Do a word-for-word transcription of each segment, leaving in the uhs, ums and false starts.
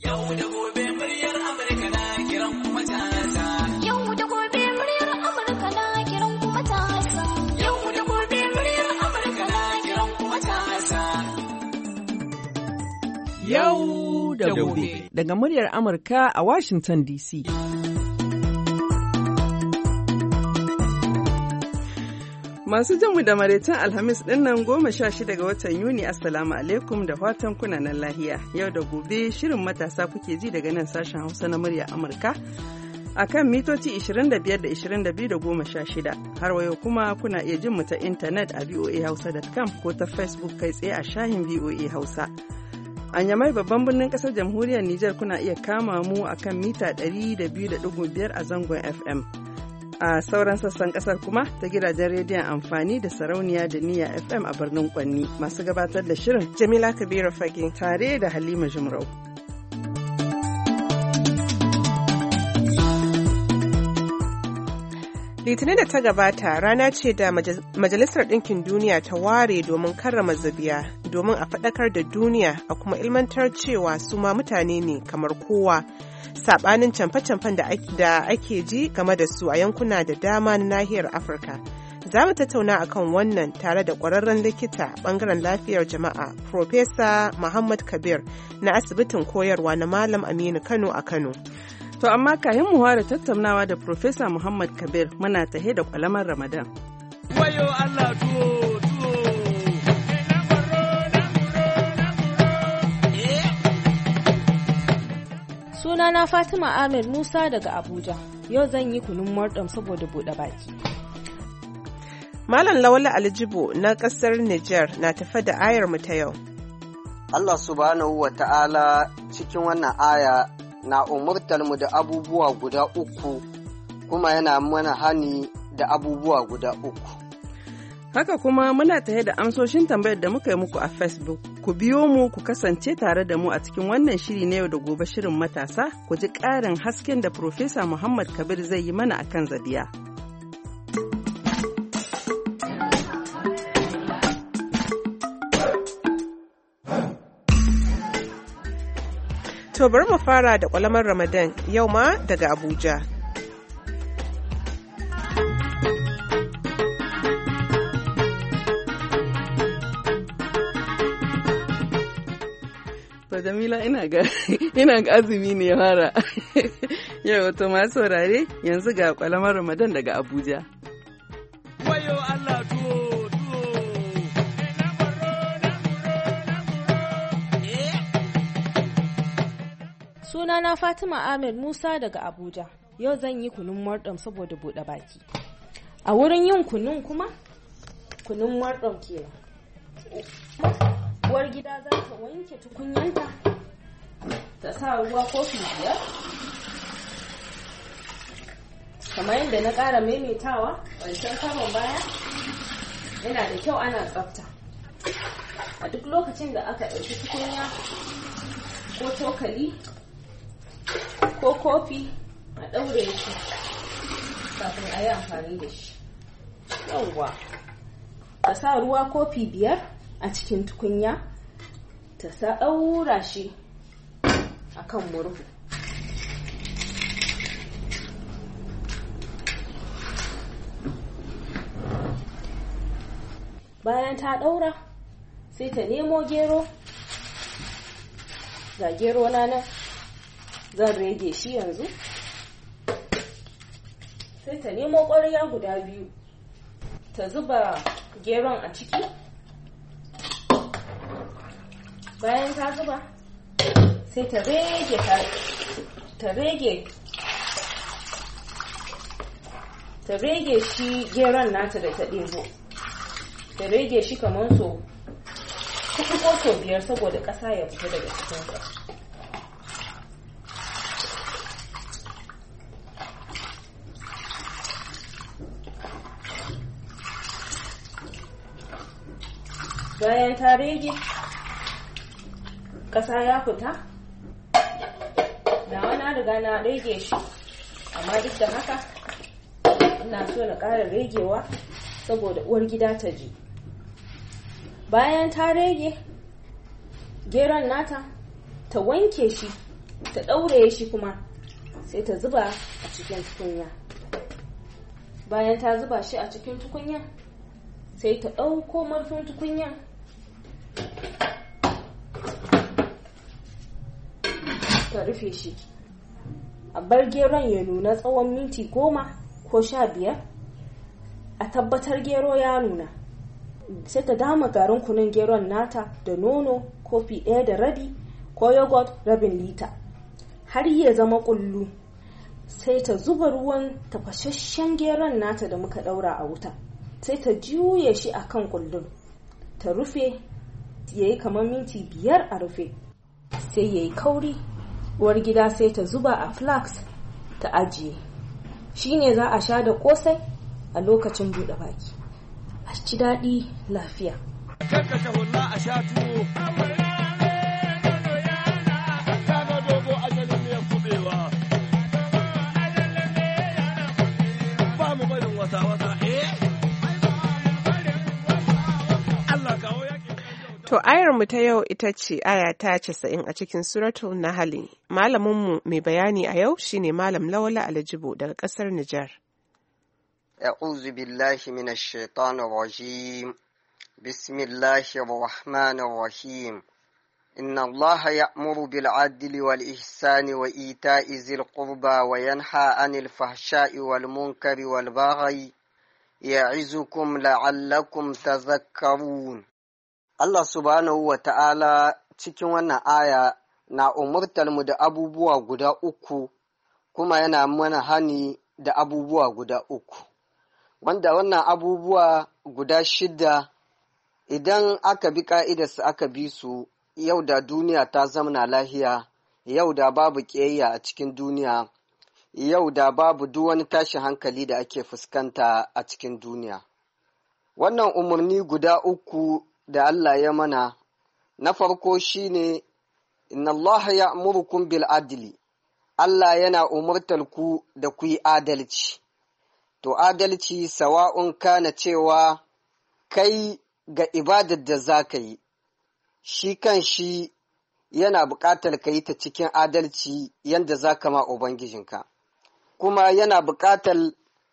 Yau da gobe muryar Amurka na kiran kuma matasa. Yau da gobe muryar Amurka na kiran kuma matasa. Yau da gobe muryar Amurka na kiran kuma matasa. Yau da gobe. Daga muryar Amurka a Washington D C. Masu jinmu da maraicin Alhamis ɗin nan goma sha shida ga watan Yuni, Assalamu alaikum da fatan kuna nan lahiya. Yau da gobe shirin matasa kuke ji daga nan sashen Hausa na murya Amurka a kan mitoci ishirin da biyar da ishirin da biyu da goma sha shida. Har wayo kuma kuna iya jin mu ta intanet a v o a hausa dot com ko ta Facebook kai tsaye a shahin V O A Hausa. A Nyamai babban birnin ƙasar jamhuriyar Nijar kuna iya kama mu a kan mita ɗari da biyu da ɗigo biyar a zangon F M. A sauran sassan kasar kuma ta gidajen rediyon amfani da sarauniya da niyya F M a birnin Kwanni. Masu gabatar da shirin Jamila Kabiru Fage tare da Halima Jumrau. Litinin da ta gabata rana ce da Majalisar Ɗinkin Duniya ta ware domin karrama zabiya, domin a faɗakar da duniya a kuma ilmantar cewa su ma mutane ne kamar kowa. Saɓanin camfe-camfen da ake ji game da su a yankuna da dama na nahiyar Afirka. Za mu tattauna akan wannan tare da ƙwararren likita ɓangaren lafiyar jama'a, Profesa Muhammad Kabir na asibitin koyarwa na Malam Aminu Kano a Kano. To amma kayan mu fara tattaunawa da Profesa Muhammad Kabir muna tahe da kwalamar Ramadan. Wayo Allah tuwo tuwo. Sunana Fatima Ahmed Musa daga Abuja. Yau zan yi kunun mordom saboda buɗe baki. Malam Lawala Aljibo na ƙasar Nijar na tafe da ayar mu ta yau. Allah subhanahu wa ta'ala cikin wannan aya na umurtar mu da abubuwa guda uku kuma yana mana hani da abubuwa guda uku. Haka kuma muna tare da amsoshin tambayar da muka yi muku a Facebook. Ku biyo mu ku kasance tare da mu a cikin wannan shiri na yau da gobe shirin matasa, ku ji ƙarin hasken da Profesa Muhammad Kabir zai yi mana akan zabiya. To bari mu fara da ƙwalamar Ramadan yau ma daga Abuja. Jamila ina ga ina ga azumi ne fara. Yau to ma saurare yanzu ga kwalamar Ramadan daga Abuja. Wayo Allah tuwo tuwo. Sunana Fatima Ahmed Musa daga Abuja. Yau zan yi kunun mordom saboda buɗe baki. A wurin yin kunun kuma kunun mordom kenan. Uwar gida za ta wanke tukunyanta ta sa ruwa kofi biyar kamar yadda na ƙara maimaitawa wancan karon baya yana da kyau ana tsafta a duk lokacin da aka ɗauki tukunya ko cokali ko kofi a ɗaure shi kafin a yi amfani da shi. Yawwa ta sa ruwa kofi biyar a cikin tukunya ta sa ɗaura shi a kan murhu. Bayan ta ɗaura sai ta nemo gero, ga gero na nan zan rage shi yanzu. Sai ta nemo ƙwarya guda biyu ta zuba geron a ciki. Bayan ta zuba sai ta rage ta rage ta rage shi geron nata da ta ɗebo, ta rage shi kamar so kuɗi ko so biyar saboda ƙasa ya fita daga cikinsa. Bayan ta rage ƙasa ya fita, da wani riga na rage shi, amma duk da haka ina so na ƙara ragewa saboda uwar gida ta ji. Bayan ta rage geron nata, ta wanke shi ta ɗaure shi kuma sai ta zuba a cikin tukunya. Bayan ta zuba shi a cikin tukunya sai ta ɗauko murfin tukunya ta rufe shi, a bar geron ya nuna tsawon minti goma ko sha biyar, a tabbatar gero ya nuna. Sai ta dama garin kunun geron nata da nono kofi ɗaya da rabi ko yogurt rabin lita har ya zama kullu. Sai ta zuba ruwan tafasasshen geron nata da muka ɗaura a wuta, sai ta juye shi a kan kullun, ta rufe ya yi kamar minti biyar a rufe, sai ya yi kauri. Uwar gida sai ta zuba a flask ta ajiye. Shi ne za a sha da ƙosai a lokacin buɗe baki, a ci daɗi lafiya. Kankashe hulla a sha tuwo. Kaga dogo ajalin ne kubewa. Ba mu barin wata-wata, eh? Allah kawo yaƙi. To ayarmu ta yau ita ce aya ta casa'in a cikin suratul Nahl. Malaminmu mai bayani a yau shine Malam Lawala Aljibo daga ƙasar Nijar. أعوذ بالله من الشيطان الرجيم بسم الله الرحمن الرحيم إن الله يأمر بالعدل والإحسان وإيتاء ذي القربى وينهى عن الفحشاء والمنكر والبغي يعظكم لعلكم تذكرون. Allah subhanahu wa ta'ala cikin wannan aya na umurtar mu da abubuwa guda uku, kuma yana mana hani da abubuwa guda uku, wanda wannan abubuwa guda shida idan aka bi ƙa'idarsu aka bi su, yau da duniya ta zamana lahiya, yau da babu ƙiyayya a cikin duniya, yau da babu duk wani tashin hankali da ake fuskanta a cikin duniya. Wannan umarni guda uku da Allah ya mana, na farko shine inna Allah ya'murukum bil adli, Allah yana umurtar ku da ku yi adalci. To adalci sawa'un kana cewa kai ga ibadar da za ka yi, shi kan shi yana buƙatar ka yi ta cikin adalci yadda za ka ma Ubangijinka, kuma yana buƙatar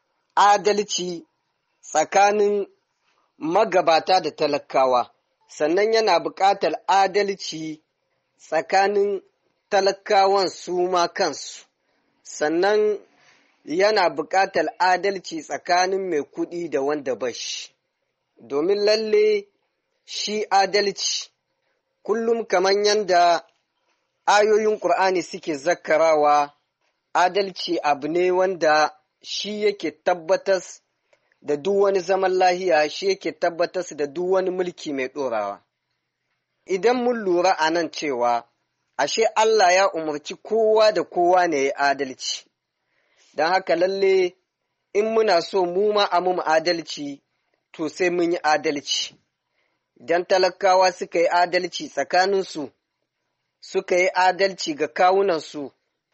adalci tsakanin magabata da talakawa, sannan yana buƙatar adalci tsakanin talakawan su ma kansu, sannan yana buƙatar adalci tsakanin mai kuɗi da wanda ba shi, domin lalle shi adalci kullum kamar yadda ayoyin ƙur'ani suke zakkarawa, adalci abu ne wanda shi yake tabbatas da duk wani zaman lahiya, shi yake tabbatas da duk wani mulki mai ɗorawa. Idan mun lura a nan cewa, ashe Allah ya umarci kowa da kowa ne ya adalci, don haka lalle in muna so mu ma a mu adalci, to sai mun yi adalci. Idan talakawa suka yi adalci tsakaninsu, suka yi adalci ga kawunansu,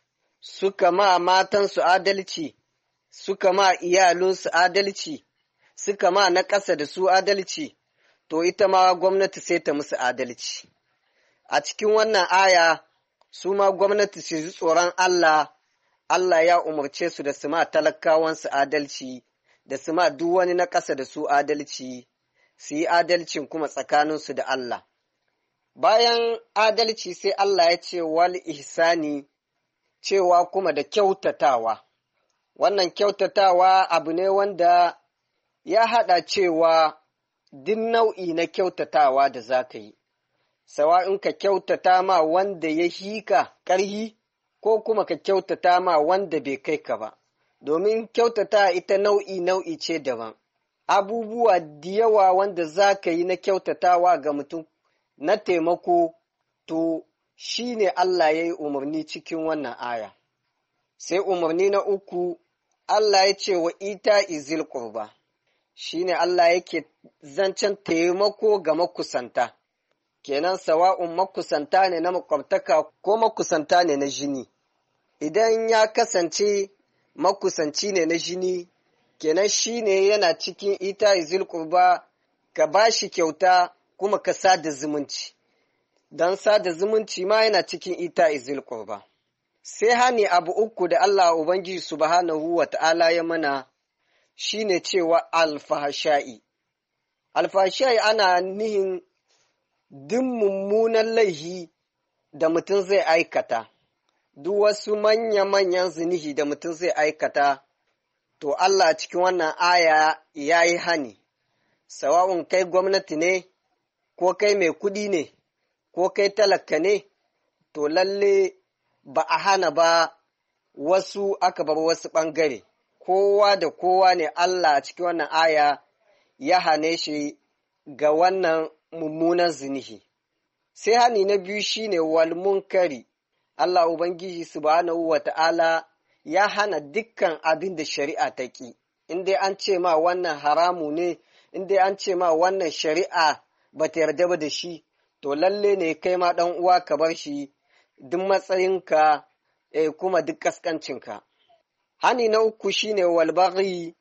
suka ma matansu adalci, suka ma iyalinsu adalci, suka ma na ƙasa da su adalci, to ita ma gwamnati sai ta musu adalci. A cikin wannan aya, su ma gwamnati su ji tsoron Allah, Allah ya umarce su da su ma talakawansu adalci, da su ma duk wani na ƙasa da su adalci, su yi adalcin kuma tsakaninsu da Allah. Bayan adalci sai Allah ya ce wal ihsani, cewa kuma da kyautatawa. Wannan kyautatawa abu ne wanda ya haɗa cewa duk nau'i na kyautatawa da za ka yi, sawa'in ka kyautata ma wanda ya hika ƙarhi ko kuma ka kyautata ma wanda bai kai ka ba, domin kyautata ita nau'i nau'i ce daban. Abubuwa da yawa wanda za ka yi na kyautatawa ga mutum na taimako, to shi ne Allah ya yi umarni cikin wannan aya. Sai umarni na uku, Allah ya ce wa ita izil ƙurba, shi ne Allah yake zancen taimako ga makusanta, kenan sawa'un makusanta ne na makwabtaka ko makusanta ne na jini. Idan ya kasance makusanci ne na jini, kenan shi ne yana cikin ita izil ƙurba, ka ba shi kyauta kuma ka sada zumunci, don sada zumunci ma yana cikin ita izil ƙurba. sai hani abu uku da Allah Ubangiji subhanahu wa ta'ala ya mana shi ne cewa alfahasha'i. Alfahasha'i ana nihin duk mummunan laihi da mutum zai aikata, duk wasu manya-manyan zinihi da mutum zai aikata, to Allah cikin wannan aya ya yi hani, sawa'un kai gwamnati ne, ko kai mai kuɗi ne, ko kai talaka ne, to lalle ba a hana ba wasu aka bar wasu ɓangare, kowa da kowa ne Allah cikin wannan aya ya hane shi ga wannan mummunan zinihi. Sai hani na biyu shine wal munkari, Allah Ubangiji subhanahu wa ta'ala ya hana dukkan abin da shari'a ta ƙi, in dai an ce ma wannan haramu ne, in dai an ce ma wannan shari'a ba ta yarda ba da shi, to lalle ne kai ma ɗan uwa ka bar shi duk matsayinka eh, kuma duk ƙasƙancinka. Hani na uku shine walbaghi,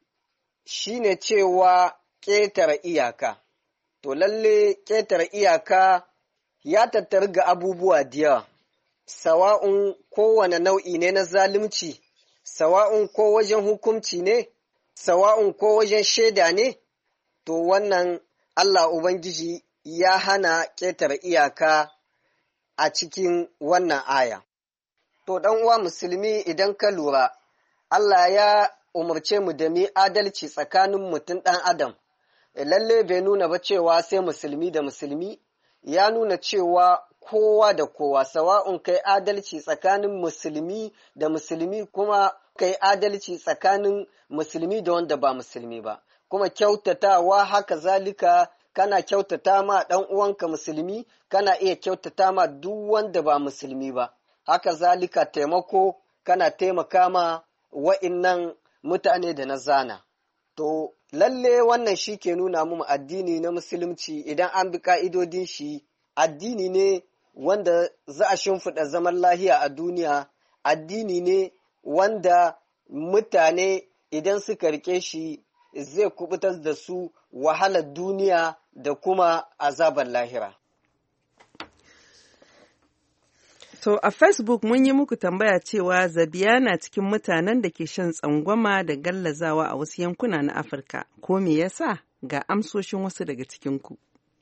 shine cewa ƙetare iyaka. To lalle ƙetare iyaka ya tattari ga abubuwa da yawa, sawa'un kowane nau'i ne na zalunci, sawa'un ko wajen hukunci ne, sawa'un ko wajen shaida ne, to wannan Allah Ubangiji ya hana ƙetare iyaka a cikin wannan aya. To ɗan uwa musulmi idan ka lura, Allah ya umarce mu da mu adalci tsakanin mutum ɗan adam, lalle bai nuna ba cewa sai musulmi da musulmi, ya nuna cewa kowa da kowa, sawa'un kai adalci tsakanin musulmi da musulmi kuma kai adalci tsakanin musulmi da wanda ba musulmi ba, kuma kyautatawa haka zalika kana kyautata ma ɗan uwanka musulmi, kana iya kyautata ma duk wanda ba musulmi ba, haka zalika taimako kana taimaka ma wa'innan mutane da na zana. To, lalle wannan shi ke nuna mu addini na musulunci idan an bi ka'idodin shi, addini ne wanda za a shimfiɗa zaman lahiya a duniya, addini ne wanda mutane idan suka rike shi zai kubutar da su wahalar duniya da kuma azabar lahira. To a Facebook mun yi muku tambaya cewa Zabiya na cikin mutanen da ke shan tsangwama da gallazawa a wasu yankuna na Afirka. Ko me yasa? Ga amsoshin wasu daga cikinku.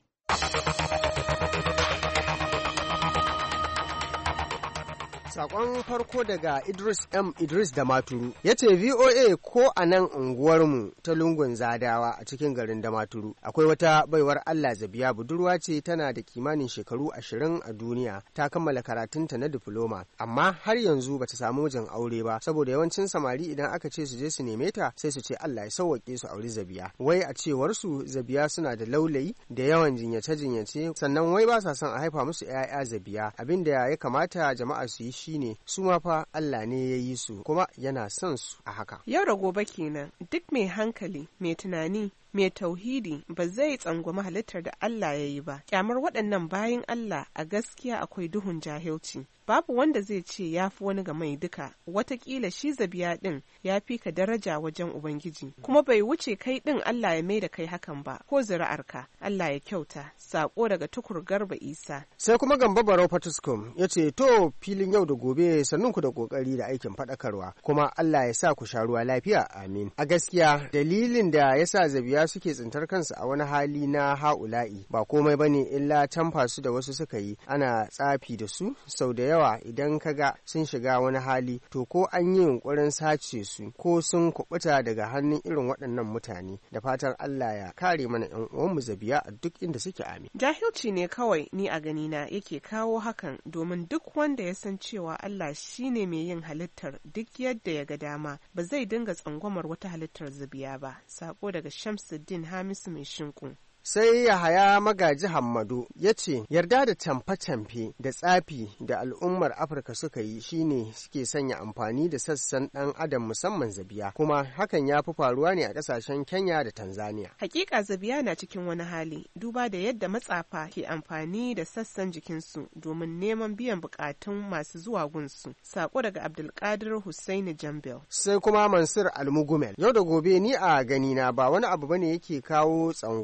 Sakon farko daga Idris M. Idris da Maturu ya ce V O A ko a nan unguwarmu ta lungun Zadawa a cikin garin Damaturu akwai wata baiwar Allah Zabiya budurwa ce, tana da kimanin shekaru ashirin a duniya, ta kammala karatunta na difloma amma har yanzu bata samu mijin aure ba saboda yawancin samari idan aka ce su je su neme ta sai su ce Allah ya sauwake su auri Zabiya. Wai a cewar su Zabiya suna da laulayi da yawan jinyace-jinyace, sannan wai ba sa son a haifa musu 'ya'ya Zabiya. Abin da ya kamata jama'a su yi shine su ma fa Allah ne ya yi su kuma yana son su a haka. Yau da gobe kenan duk mai hankali, mai tunani, mai tauhidi ba zai tsangwami halittar da Allah ya yi ba. Kyamar waɗannan bayin Allah a gaskiya akwai duhun jahilci. Babu wanda zai ce ya fi wani ga mai duka, watakila shi Zabiya ɗin ya fi ka daraja wajen Ubangiji, kuma bai wuce kai ɗin Allah ya mai da kai hakan ba, ko zuri'arka, Allah ya kyauta. Sako daga Tukur Garba Isa. Sai kuma Gamba Barau Fatuskum ya ce to filin yau da gobe sannunku da kokari da aikin faɗakarwa, kuma Allah ya sa ku sha ruwa lafiya, amin. A gaskiya dalilin da ya sa Zabiya suke tsintar kansu a wani hali na ha'ula'i ba komai bane illa canfa su da wasu suka yi, ana tsafi da su. Sau da yawa idan kaga sun shiga wani hali to ko an yi yunkurin sace su ko sun kubuta daga hannun irin waɗannan mutane. Da fatan Allah ya kare mana ƴan uwanmu Zabiya a duk inda suke, amin. Jahilci ne kawai ni a ganina yake kawo hakan, domin duk wanda ya san cewa Allah shine mai yin halittar duk yadda ya ga dama ba zai dinga tsangwamar wata halittar Zabiya ba. Sako daga Shamsuddin Hamisu mai shinku. Sai Yahaya Magaji Hammadu ya ce yarda da camfe-camfe da tsafi da al'ummar Afirka suka yi shine suke sanya amfani da sassan ɗan adam musamman Zabiya, kuma hakan ya fi faruwa ne a ƙasashen Kenya da Tanzania. Hakika Zabiya na cikin wani hali duba da yadda matsafa ke amfani da sassan jikinsu domin neman biyan bukatun masu zuwa gunsu. Sako daga Abdulkadir Hussaini Jambel. Sai kuma Mansur Almugumel, yau da gobe ni a ganina ba wani abu bane yake kawo tsangwama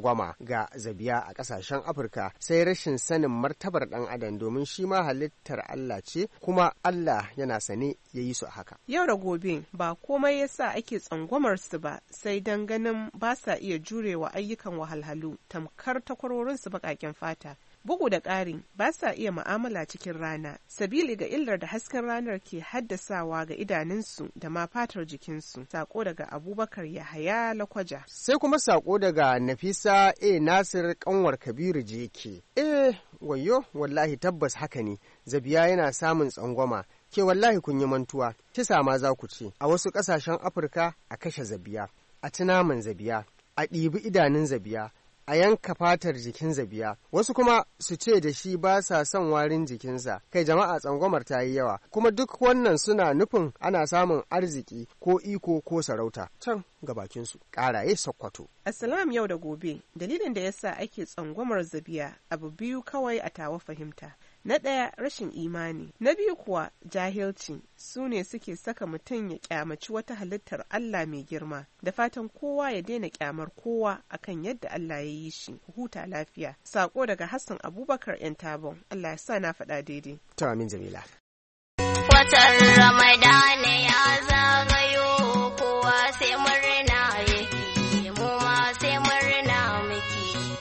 ga zabiya a ƙasashen Afirka sai rashin sanin martabar ɗan adam domin shi ma halittar Allah ce kuma Allah yana sane ya yi su a haka. Yau da gobe ba komai yasa ake tsangwamar su ba sai dan ganin ba sa iya jurewa ayyukan wahalhalu tamkar takwarorin su baƙaƙen fata. Bugu da ƙari ba sa iya mu'amala cikin rana, sabili ga illar da hasken ranar ke haddasawa ga idanunsu da ma fatar jikinsu. Sako daga Abubakar Yahaya Lakwaja. Sai kuma sako daga Nafisa A Nasir kanwar Kabiru Jeke. Eh, wayo, wallahi tabbas haka ne, zabiya yana samun tsangwama. Ke wallahi kun yi mantuwa, kisa ma za ku ce, a wasu ƙasashen Afirka a kashe zabiya, a ci naman zabiya, a ɗibi idanun zabiya, a yanka fatar jikin zabiya, wasu kuma su ce da shi ba sa son warin jikinsa. Kai jama'a, tsangwamar ta yi yawa, kuma duk wannan suna nufin ana samun arziki ko iko ko sarauta can ga bakinsu. Ƙaraye Sokoto. Assalam yau da gobe, dalilin da yasa ake tsangwamar zabiya abu biyu kawai a tawa fahimta. Na ɗaya rashin imani, na biyu kuwa jahilci, su ne suke saka mutum ya kyamaci wata halittar Allah mai girma. Da fatan kowa ya daina kyamar kowa akan yadda Allah ya yi shi. Huta lafiya. Sako daga Hassan Abubakar yan Tabon. Allah ya sa na faɗa daidai. Ta amin Jamila. Watan Ramadana ya zagayo kowa sai murna yake, mu ma sai murna muke.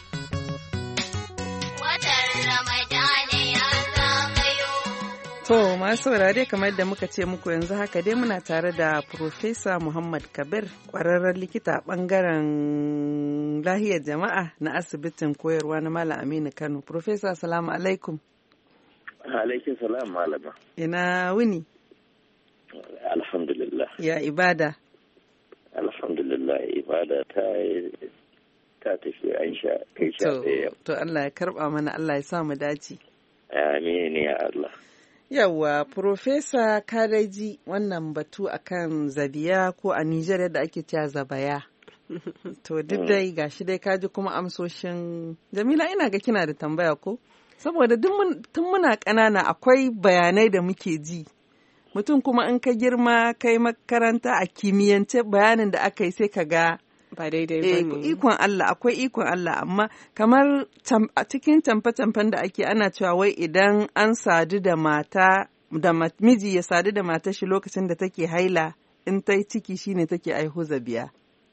Watan Ramadana ya zagayo. To masu saurare, kamar da muka ce muku yanzu haka dai muna tare da Profesa Muhammad Kabir, ƙwararren likita a ɓangaren lahiyar jama'a na asibitin koyarwa na Malam Aminu Kano. Profesa, salamu alaikum. Alaikum salam malama. Ina wuni? Alhamdulillah. Ya ibada? Alhamdulillah, ibada ta ta tafi an sha kai sha ɗaya. To Allah ya karɓa mana, Allah ya sa mu dace. Amin ya Allah. Yawwa, Profesa Kareji, wannan batu akan zabiya ko a Nijar yadda ake cewa zabaya. To duk dai gashi dai kaji kuma amsoshin. Jamila, ina ga kina da tambaya ko? Saboda tun muna ƙanana akwai bayanai da muke ji. Mutum kuma in ka girma kai makaranta a kimiyyance bayanin da aka yi sai ka ga ba daidai ba ne. Ikon Allah, akwai ikon Allah, amma kamar a cikin tamfe-tamfen da ake ana cewa wai idan an sadu da mata, da miji ya sadu da mata shi lokacin da take haila, in ta yi ciki shine take aihu zabiya.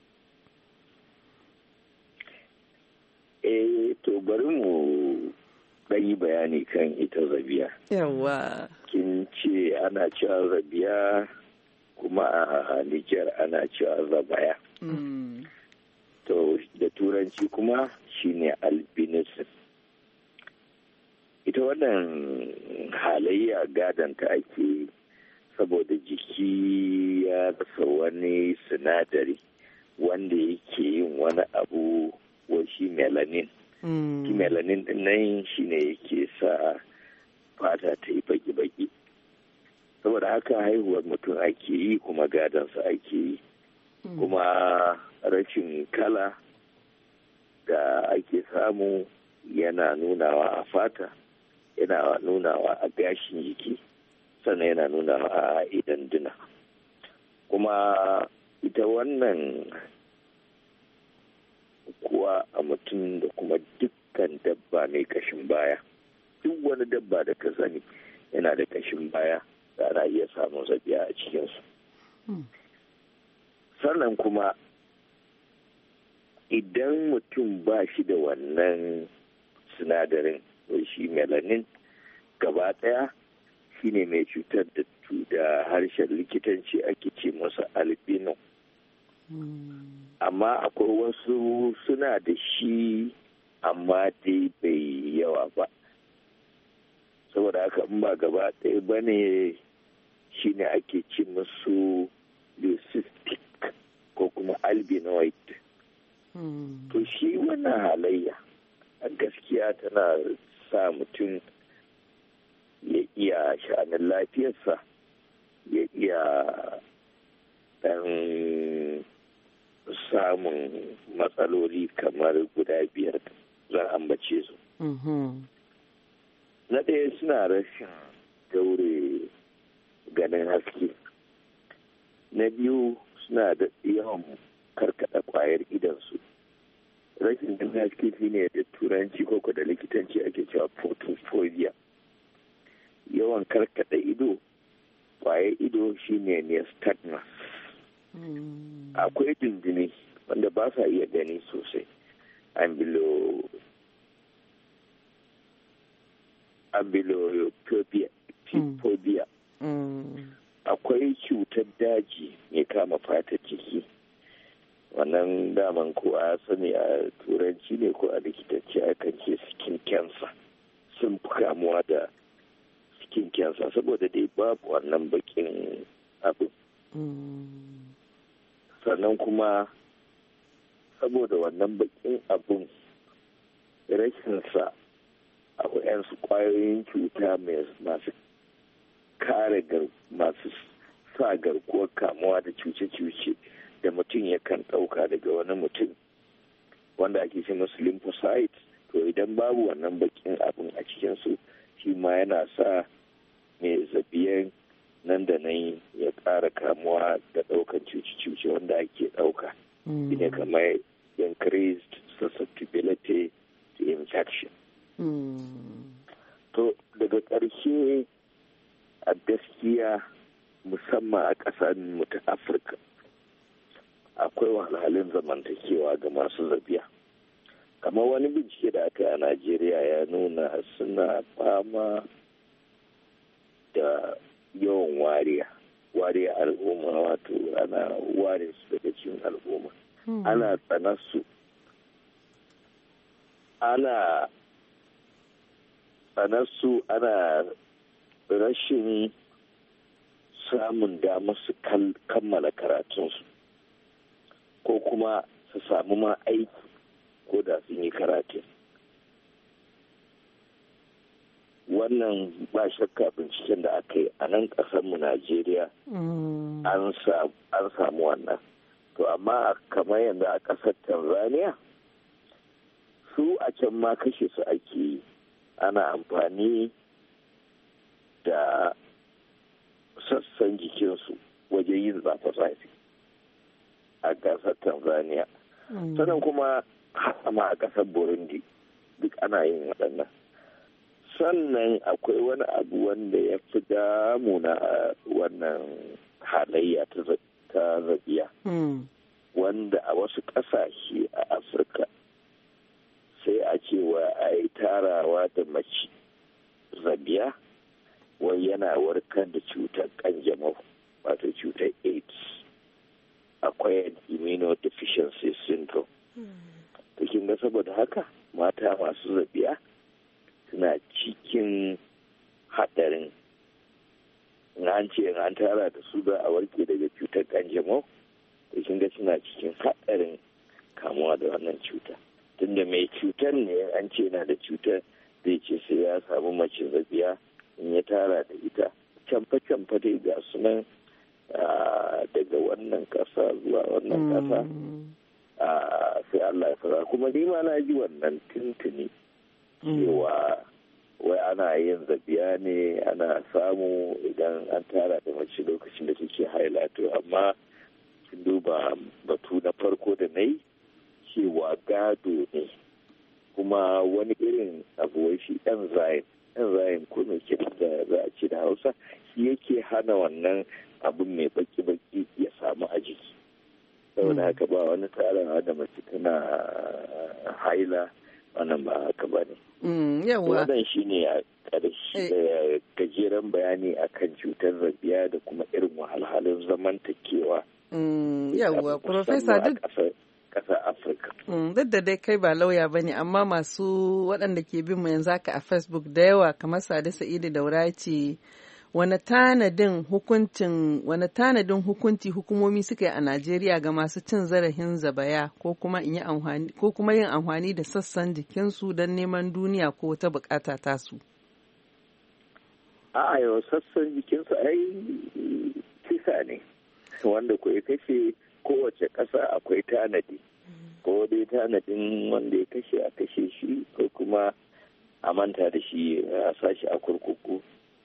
Eh, to bari mu ɗan bayani kan ita zabiya. Yawwa. Kin ce ana cewa zabiya kuma a Nijar ana cewa zabaya. Mm. To da turanci kuma shine albinism. Ita wannan halayya gadanta ake saboda jiki ya rasa wani sinadari wanda yake yin wani abu wa shi melanin. Mm. Shi melanin din nan shine yake sa fata ta yi baki-baki. Saboda haka haihuwar mutum ake yi kuma gadansa ake yi. Mm. Kuma rashin kala da ake samu yana nunawa a fata, yana nunawa a gashin jiki, sannan yana nunawa a idan duna. Kuma ita wannan kuwa a mutum da kuma dukkan dabba mai kashin baya, duk wani dabba da ka sani yana da kashin baya da ana iya samun zabiya a cikinsu. Mm. Sannan kuma idan mutum ba shi da wannan sinadarin shi melanin gaba ɗaya shi ne mai cutar da da harshen likitanci ake ce masa albino. Amma akwai wasu suna da shi amma dai bai yawa ba. Saboda haka in ba gaba ɗaya ba ne shi ne ake ce musu leucistic ko kuma albinoid. Mm. To shi wannan halayya a gaskiya tana sa mutum ya iya sha'anin lafiyarsa, ya iya ɗan samun matsaloli kamar guda biyar zan ambace su. Mm-hmm. Na ɗaya suna rashin daure ganin haske. Na biyu suna da yawan karkada kwayar idansu. rashin ganin haske shi ne da turanci ko da likitanci ake cewa photophobia. Yawan karkata ido, kwaye ido shi ne nystagmus. Akwai dindini wanda ba sa iya gani sosai, ambulo ambulophobia. Akwai cutar daji mai kama fata ciki, wannan daman ko a sani a turanci ne ko a likitanci akan ce skin cancer. Sun fi kamuwa da skin cancer saboda dai babu wannan bakin abu. Sannan kuma saboda wannan bakin abun rashinsa a wayansu kwayoyin cuta masu kare masu sa garkuwar kamuwa da cuce-cuce da mutum yakan ɗauka daga wani mutum wanda ake ce musu lymphocytes. To idan babu wannan bakin abin a cikinsu, shi ma yana sa mai zabiyan nan da nan ya ƙara kamuwa da ɗaukan cuce-cuce wanda ake ɗauka. Shi ne kamar increased susceptibility to infection. To daga ƙarshe a gaskiya musamman a ƙasar mu ta Afirka akwai wahalhalun zamantakewa ga masu zabiya. Kamar wani bincike da aka yi a Najeriya ya nuna suna fama da yawan wariya wariya al'umma, wato ana ware su daga cikin al'umma, ana tsanar su, ana tsanar su, ana rashin samun damar su kammala karatunsu ko kuma su samu ma aiki ko da sun yi karatu. Wannan ba shakka binciken da aka yi a nan ƙasarmu Najeriya an samu wannan. To amma kamar yadda a ƙasar Tanzania, su a can ma kashe su ake yi, ana amfani da sassan jikinsu wajen yin zafe-zafe a ƙasar Tanzania. Sannan kuma hama a ƙasar Burundi duk ana yin waɗannan. Sannan akwai wani abu wanda ya fi damuna a wannan halayya ta zabiya, wanda a wasu ƙasashe a Afirka sai a ce wa a yi tarawa da mace zabiya wai yana warkar da cutar kanjamau, wato cutar AIDS, akwai immunodeficiency syndrome. To kin ga saboda haka mata masu zabiya suna cikin haɗarin, an ce an tara da su za a warke daga cutar kanjamau, to kin ga suna cikin haɗarin kamuwa da wannan cuta. Tunda mai cutar ne an ce na da cutar, zai ce sai ya samu mace zabiya in ya tara da ita. Camfa-camfa dai ga sunan daga wannan ƙasa zuwa wannan ƙasa, sai Allah ya fara. Kuma ni ma na ji wannan tuntuni cewa wai ana yin zabiya ne ana samu idan an tara da mace lokacin da suke hailato. Amma kin duba batu na farko da na yi cewa gado ne, kuma wani irin abu wai shi enzyme enzyme ko mai kira da za a ce da Hausa, shi yake hana wannan abun mai baki-baki ya samu a jiki. Saboda haka ba wani tarawa da mace tana haila, wannan ba haka ba ne. Wannan shi ne a ƙarshe gajeren bayani akan cutar zabiya da kuma irin wahalhalun zamantakewa. Yawwa, Profesa, duk ƙasar Afirka. Duk da dai kai ba lauya ba ne, amma masu waɗanda ke bin mu yanzu haka a Facebook da yawa kamar Sade Sa'idu Daura ce wani tanadin hukuncin wani tanadin hukunci hukumomi suka yi a Najeriya ga masu cin zarafin zabaya ko kuma in yi amfani ko kuma yin amfani da sassan jikinsu don neman duniya ko wata bukata tasu. A'a, yau sassan jikinsu ai kisa ne wanda ko ya kashe. Kowace ƙasa akwai tanadi, ko dai tanadin wanda ya kashe a kashe shi ko kuma a manta da shi a sashi a kurkuku.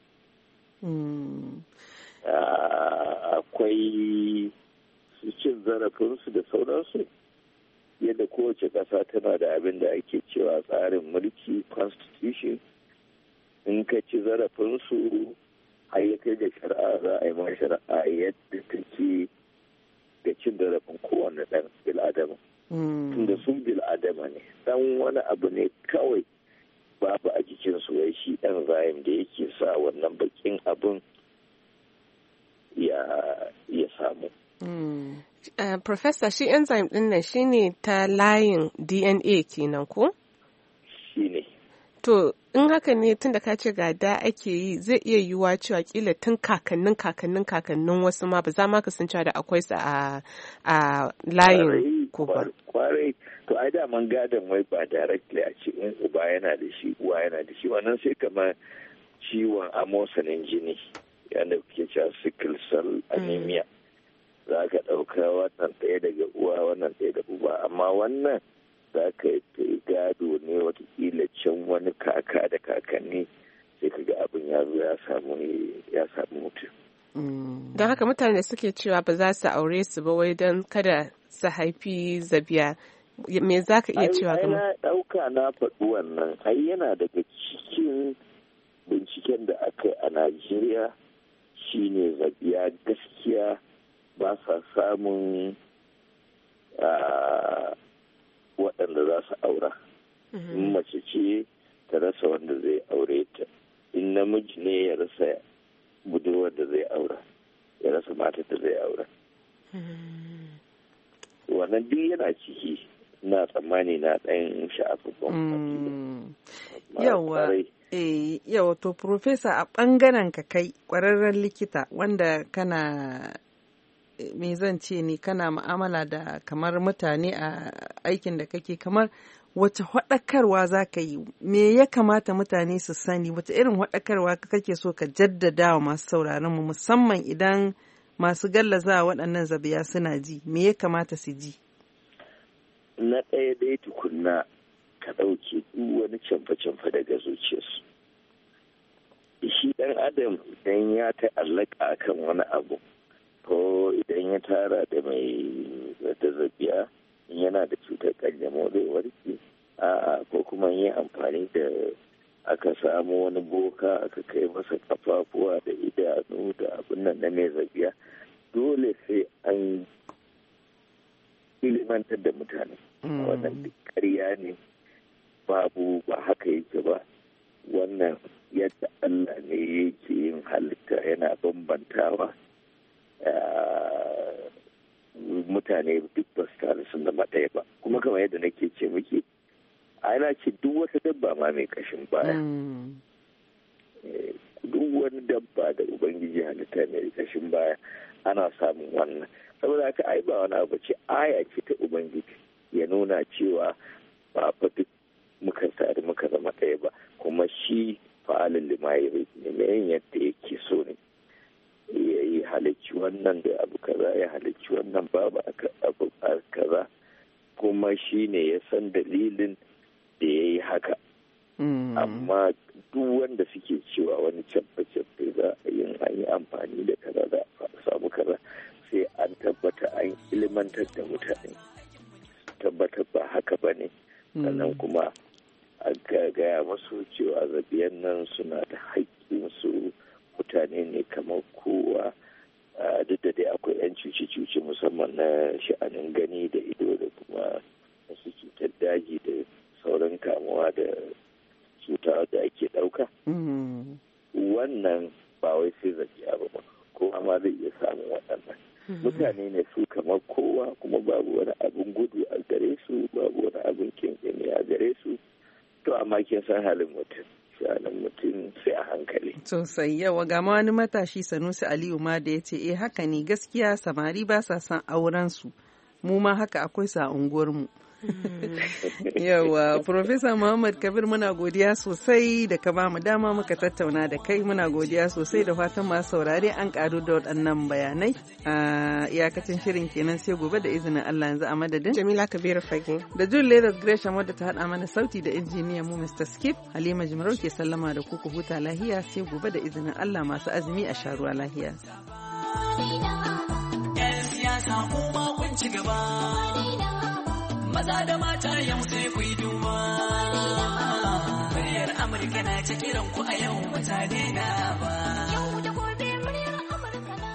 Akwai. akwai su cin zarafinsu da sauransu yadda kowace ƙasa tana da abin da ake cewa tsarin mulki constitution, in ka ci zarafinsu har ya kai da shari'a za a yi ma shari'a yadda take da cin zarafin kowane ɗan bil'adama. Tunda sun bil'adama ne, dan wani abu ne kawai babu a jikinsu wai shi ɗan zayin da yake sa wannan bakin abin ya samu. Mm. Uh, Professor, shi enzyme ɗin nan shi ne ta layin D N A kenan ko? Shi ne. To, in haka ne tun da ka ce ga da ake yi zai iya yiwuwa cewa kila tun kakannin kakannin kakannin wasu ma ba za ma ka san cewa da akwai su a a layin ko ba. Kwarai, to ai da man gadon wai ba directly a ce in uba yana da shi uwa yana da shi wannan sai kamar ciwon amosanin jini yana kuke cewa sickle cell anemia. Za ka ɗauka wannan ɗaya daga uwa wannan ɗaya da uba amma wannan za ka yi gado ne watakila can wani kaka da kakanni sai ka ga abin ya zo ya samu ya samu mutum. Don haka mutane da suke cewa ba za su aure su ba wai don kada su haifi zabiya me za ka iya cewa gama? Ai na ɗauka na faɗi wannan ai yana daga cikin binciken da aka yi a Najeriya shine zabiya gaskiya ba sa samun waɗanda za su aura. In mace ce ta rasa wanda zai aure ta, in namiji ne ya rasa budurwar da zai aura, ya rasa matar da zai aura. Wannan duk yana ciki na tsammani na ɗayan sha'afin yawa eh yawa to Profesa a ɓangaren ka kai ƙwararren likita wanda kana me zan ce ne kana mu'amala da kamar mutane a aikin da kake kamar wace haɗakarwa za ka yi me ya kamata mutane su sani wata irin haɗakarwa kake so ka jaddada wa masu sauraron mu musamman idan masu gallaza waɗannan zabiya suna ji me ya kamata su ji na ɗaya dai tukunna ka ɗauke duk wani canfa-canfa daga zuciyarsu shi ɗan adam idan ya ta'allaka kan wani abu ko idan ya tara da mai da zabiya yana da cutar kanjamau zai warke a ko kuma yi amfani da aka samu wani boka aka kai masa kafafuwa da idanu da abin nan na mai zabiya dole sai an ilimantar da mutane wannan duk ƙarya ne babu ba haka yake ba wannan yadda Allah ne yake yin halitta yana bambantawa mutane duk ba su tare sun zama ɗaya ba kuma kamar yadda nake ce muke ana ce duk wata dabba ma mai kashin baya duk wani dabba da ubangiji halitta mai kashin baya ana samun wannan saboda haka ai ba wani abu ce aya ce ta ubangiji ya nuna cewa ba fa duk muka tare muka zama ɗaya ba kuma shi fa'alin limayi ne mai yadda yake so ne ya yi halicci wannan da abu kaza ya halicci wannan babu abu kaza kuma shi ne ya san dalilin da ya yi haka amma duk wanda suke cewa wani cabba-cabba za a yin an yi amfani da kaza da samu kaza sai an tabbata an ilimantar da mutane tabbatar ba haka ba ne sannan kuma a gaya masu cewa zabiyan nan suna da haƙƙinsu mutane ne kamar kowa duk da dai akwai 'yan cuce-cuce musamman na sha'anin gani da ido da kuma wasu cutar daji da sauran kamuwa da cuta da ake ɗauka. Wannan ba wai sai zakiya ba kowa ma zai iya samun waɗannan. Mutane ne su kamar kowa kuma babu wani abin gudu a gare su babu wani abin kyankyami a gare su to amma kin san halin mutum. Shanin mutum sai a hankali. Sosai yawa ga ma wani matashi Sanusi Aliyu ma da ya ce eh haka ne gaskiya samari ba sa son auren su mu ma haka akwai sa unguwar mu. Yawa Professor Muhammad Kabir muna godiya sosai da ka ba mu dama muka tattauna da kai muna godiya sosai da fatan masu saurare an karu da waɗannan bayanai a iyakacin shirin kenan sai gobe da izinin Allah yanzu a madadin Jamila Kabiru Fage da June Leathers Gresham wadda ta haɗa mana sauti da injiniyan mu Mister Skip Halima Jimarau ke sallama da ku ku huta lahiya sai gobe da izinin Allah masu azumi a sharuwa lahiya. Yan siyasa kuma kun ci gaba. Maza da mata yau sai ku yi duba. Muryar Amurka na ta kiran ku a yau mutane na ba. Yau da gobe.